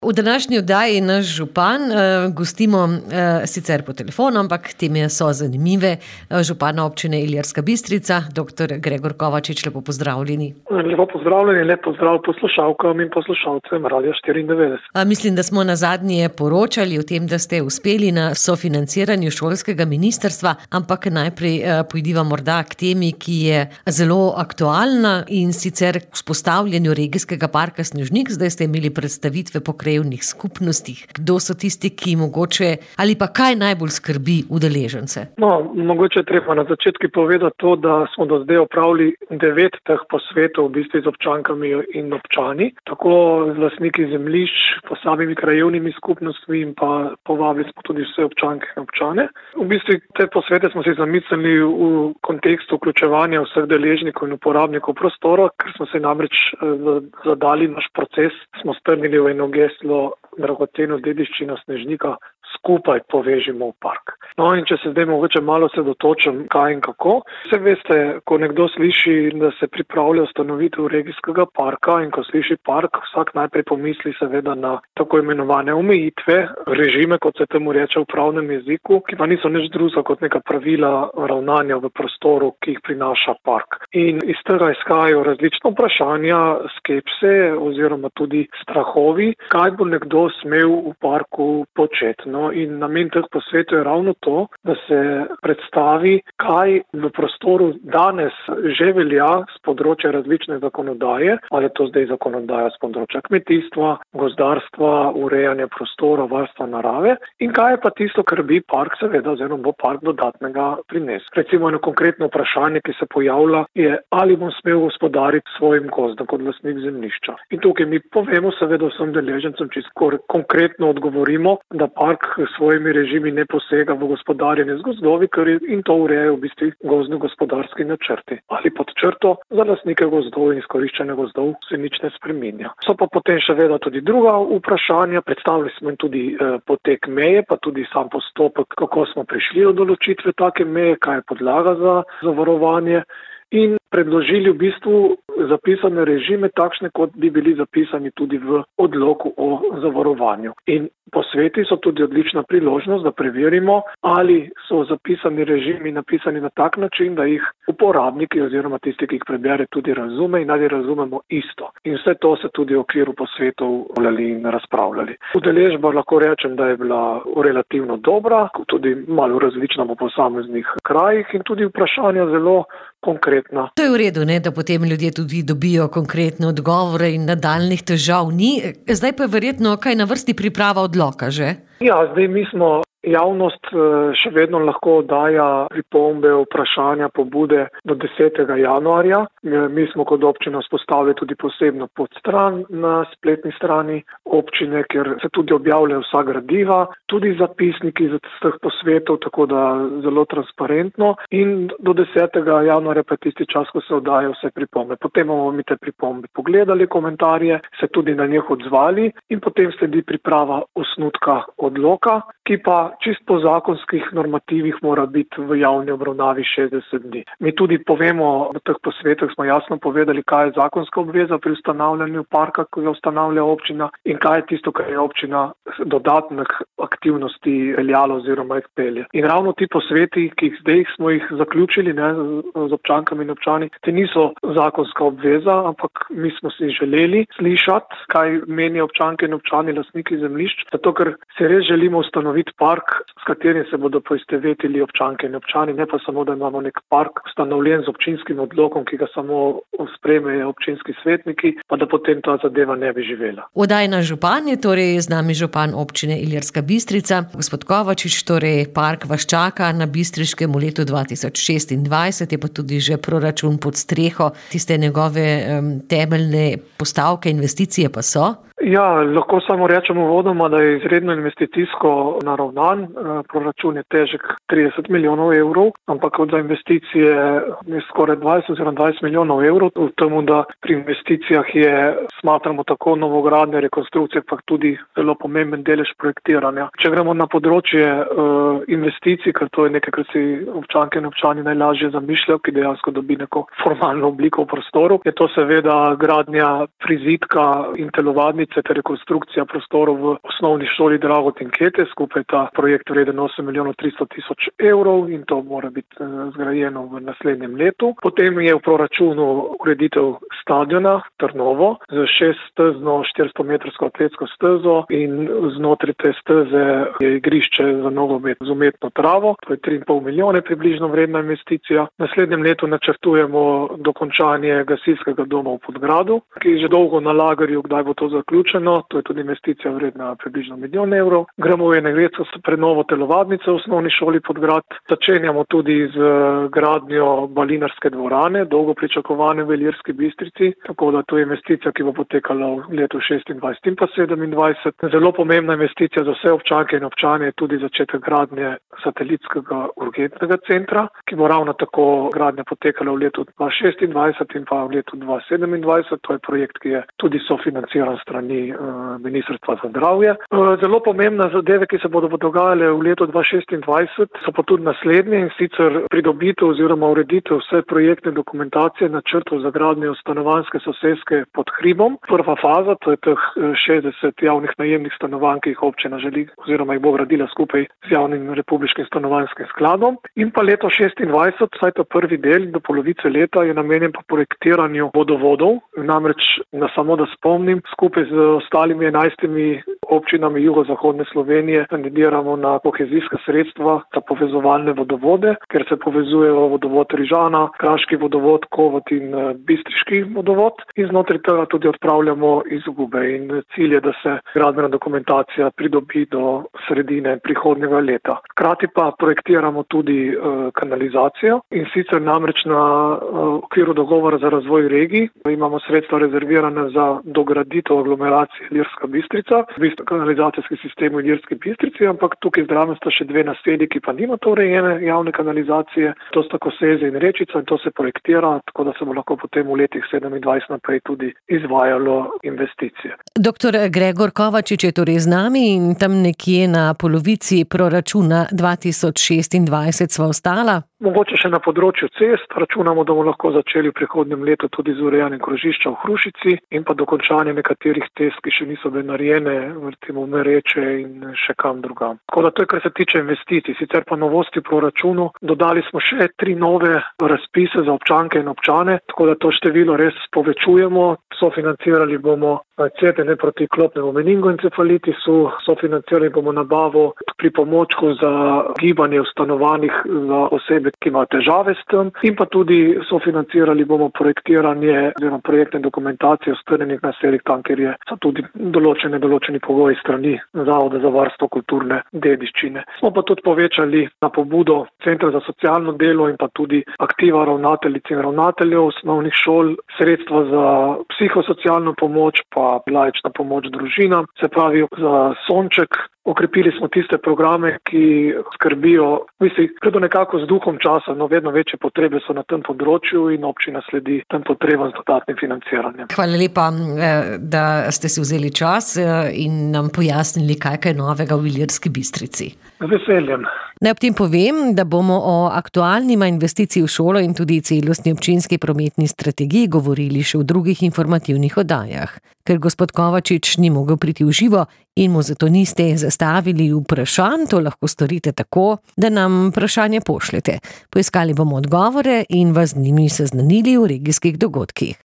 V današnji oddaji naš župan gostimo sicer po telefonu, ampak teme so zanimive. Župana občine Ilirska Bistrica, dr. Gregor Kovačič, lepo pozdravljeni. Lepo pozdravljeni, lep pozdrav poslušalkam in poslušalcem Radia 94. Mislim, da smo nazadnje poročali o tem, da ste uspeli na sofinanciranju šolskega ministrstva, ampak najprej pojdiva morda k temi, ki je zelo aktualna, in sicer k vzpostavljanju regijskega parka Snežnik. Zdaj ste imeli predstavitve po krajevnih skupnostih. Kdo so tisti, ki mogoče ali pa kaj najbolj skrbi udeležence? Mogoče treba na začetku povedati to, da smo do zdaj opravili 9 teh posvetov v bistvu z občankami in občani, tako z lastniki zemljišč, samimi krajevnimi skupnostmi, in pa povabili smo tudi vse občanke in občane. V bistvu te posvete smo si zamislili v kontekstu vključevanja vseh deležnikov in uporabnikov prostora, ker smo se namreč zadali naš proces, smo strnili v eno geslo dragoceno dediščino Snežnika skupaj povežimo v park. In če se zdaj mogoče malo dotočim kaj in kako. Vse veste, ko nekdo sliši, da se pripravlja ustanovitev regijskega parka, in ko sliši park, vsak najprej pomisli seveda na tako imenovane omejitve, režime, kot se temu reče v pravnem jeziku, ki pa niso nič drugega kot neka pravila ravnanja v prostoru, ki jih prinaša park. In iz tega izhajajo različna vprašanja, skepse oziroma tudi strahovi, kaj bo nekdo smel v parku početi. In namen teh posvetov je ravno to, da se predstavi, kaj v prostoru danes že velja z področja različne zakonodaje, ali je to zdaj zakonodaja z področja kmetijstva, gozdarstva, urejanja prostora, varstva narave, in kaj je pa tisto, kar bi park seveda oziroma bo park dodatnega prinesel. Recimo eno konkretno vprašanje, ki se pojavlja, je, ali bom smel gospodariti svojim gozdom kot lastnik zemljišča. In tukaj mi povemo seveda vsem deležencem, čisto konkretno odgovorimo, da park s svojimi režimi ne posega v gospodarjenje z gozdovi, in to urejajo v bistvu gozdno-gospodarski načrti. Ali pod črto za lastnike gozdov in izkoriščanje gozdov se nič ne spreminja. So pa potem še vedno tudi druga vprašanja. Predstavili smo tudi potek meje, pa tudi sam postopek, kako smo prišli do določitve take meje, kaj je podlaga za zavarovanje, in predložili v bistvu zapisane režime takšne, kot bi bili zapisani tudi v odloku o zavarovanju. In posveti so tudi odlična priložnost, da preverimo, ali so zapisani režimi napisani na tak način, da jih uporabniki oziroma tisti, ki jih prebere, tudi razume in ali razumemo isto. In vse to se tudi v okviru posvetov volali in razpravljali. Udeležba lahko rečem, da je bila relativno dobra, tudi malo različna po posameznih krajih in tudi vprašanja zelo konkretna. To je v redu, ne, da potem ljudje tudi dobijo konkretne odgovore in nadaljnjih težav ni. Zdaj pa je verjetno kaj na vrsti priprava odloka, že? Ja, zdaj mi smo, javnost še vedno lahko daja pripombe, vprašanja, pobude do 10. januarja. Mi smo kot občina vzpostavili tudi posebno podstran na spletni strani občine, kjer se tudi objavljajo vsa gradiva, tudi zapisniki z teh posvetov, tako da zelo transparentno. In do 10. januarja pa je tisti čas, ko se oddajajo vse pripombe. Potem bomo mi te pripombe pogledali, komentarje, se tudi na njih odzvali in potem sledi priprava osnutka odloka, ki pa čisto po zakonskih normativih mora biti v javni obravnavi 60 dni. Mi tudi povemo, v teh posvetih smo jasno povedali, kaj je zakonska obveza pri ustanavljanju parka, ko ga ustanavlja občina, in kaj je tisto, kar je občina dodatnih aktivnosti veljalo oziroma jih pelje. In ravno ti posveti, ki zdaj smo jih zaključili, ne, z občankami in občani, te niso zakonska obveza, ampak mi smo si želeli slišati, kaj menijo občanke in občani, lastniki zemljišč, zato ker se res želimo ustanoviti park, s katerim se bodo poistovetili občanke in občani, ne pa samo, da imamo nek park ustanovljen z občinskim odlokom, ki ga samo sprejmejo občinski svetniki, pa da potem ta zadeva ne bi živela. Oddajna župan je torej z nami župan občine Ilirska Bistrica, gospod Kovačič, torej park vas čaka na Bistriškem v letu 2026, je pa tudi že proračun pod streho, tiste njegove temeljne postavke, investicije pa so? Ja, lahko samo rečemo uvodoma, da je izredno investicijsko naravnan. Proračun je težek 30 milijonov evrov, ampak za investicije je skoraj 20 milijonov evrov. V temu, da pri investicijah je, smatramo tako novogradnje, rekonstrukcije, pa tudi zelo pomemben delež projektiranja. Če gremo na področje investicij, ker to je nekaj, kar si občanke in občani najlažje zamišljajo, ki dejansko dobi neko formalno obliko v prostoru, je to seveda gradnja prizidka in telovadnice vrtce ter rekonstrukcija prostorov v osnovni šoli Dragot in Kete. Skupaj ta projekt vreden 8 milijonov 300 tisoč evrov in to mora biti zgrajeno v naslednjem letu. Potem je v proračunu ureditev stadiona Trnovo z 6-stezno 400-metrsko atletsko stezo in znotraj te steze je igrišče za nogomet z umetno travo. To je 3,5 milijone približno vredna investicija. V naslednjem letu načrtujemo dokončanje gasilskega doma v Podgradu, ki je že dolgo na lagerju, kdaj bo to zaključeno. To je tudi investicija vredna približno 1 milijon evrov. Gremo v energetsko prenovo telovadnice v osnovni šoli Podgrad. Začenjamo tudi z gradnjo balinarske dvorane, dolgo pričakovane v Ilirski Bistrici, tako da to je investicija, ki bo potekala v letu 26 in pa 27. Zelo pomembna investicija za vse občanke in občane je tudi začetek gradnje satelitskega urgentnega centra, ki bo ravno tako gradnja potekala v letu 2026 in pa v letu 2027. To je projekt, ki je tudi sofinanciran strani Ministrstva za zdravje. Zelo pomembne zadeve, ki se bodo dogajale v letu 2026, so pa tudi naslednje, in sicer pridobitev oziroma ureditev vse projektne dokumentacije načrtov za gradnjo stanovanjske soseske pod hribom. Prva faza, to je teh 60 javnih najemnih stanovanj, ki jih občina želi oziroma jih bo gradila skupaj z javnim republiškim stanovanjskim skladom. In pa leto 26, vsaj to prvi del do polovice leta, je namenjen pa projektiranju vodovodov. Namreč, samo da spomnim, skupaj z ostalimi 11 občinami jugozahodne Slovenije kandidiramo na kohezijska sredstva za povezovalne vodovode, ker se povezujejo vodovod Rižana, Kraški vodovod, Kovot in Bistriški vodovod, in znotraj tega tudi odpravljamo izgube. In cilj je, da se gradbena dokumentacija pridobi do sredine prihodnjega leta. Hkrati pa projektiramo tudi kanalizacijo, in sicer namreč na okviru dogovora za razvoj regij imamo sredstva rezervirane za dograditev aglomeracije Ilirska Bistrica, v bistvu kanalizacijski sistem v Ilirski Bistrici, ampak tukaj zraven sta še dve naselji, ki pa nimata urejene javne kanalizacije, to sta Koseze in Rečica, in to se projektira, tako da se bo lahko potem v letih 27 naprej tudi izvajalo investicije. Doktor Gregor Kovačič je torej z nami in tam nekje na polovici proračuna 2026 sva ostala. Mogoče še na področju cest. Računamo, da bomo lahko začeli v prihodnjem letu tudi z urejanjem krožišča v Hrušici in pa dokončanje nekaterih cest, ki še niso bile narejene, recimo v Mereče in še kam drugam. Tako da to je, kar se tiče investicij. Sicer pa novosti v proračunu. Dodali smo še 3 nove razpise za občanke in občane, tako da to število res povečujemo. Sofinancirali bomo cepljenje proti klopnemu meningoencefalitisu, sofinancirali bomo nabavo pripomočkov za gibanje v stanovanjih za osebe, ki imajo težave s tem, in pa tudi sofinancirali bomo projektiranje oziroma projektne dokumentacije v strnjenih naseljih, tam, kjer so tudi določeni pogoji strani Zavoda za varstvo kulturne dediščine. Smo pa tudi povečali na pobudo Centra za socialno delo in pa tudi aktiva ravnateljic in ravnateljev osnovnih šol sredstva za psihosocialno pomoč pa laična pomoč družinam, se pravi za Sonček. Okrepili smo tiste programe, ki skrbijo, gredo nekako z duhom časa, no vedno večje potrebe so na tem področju in občina sledi tem potrebam z dodatnim financiranjem. Hvala lepa, da ste si vzeli čas in nam pojasnili, kaj je novega v Ilirski Bistrici. Z veseljem. Naj ob tem povem, da bomo o aktualni investiciji v šolo in tudi celostni občinski prometni strategiji govorili še v drugih informativnih oddajah. Ker gospod Kovačič ni mogel priti v živo in mu zato niste zastavili vprašanj, to lahko storite tako, da nam vprašanje pošljete. Poiskali bomo odgovore in vas z njimi seznanili v regijskih dogodkih.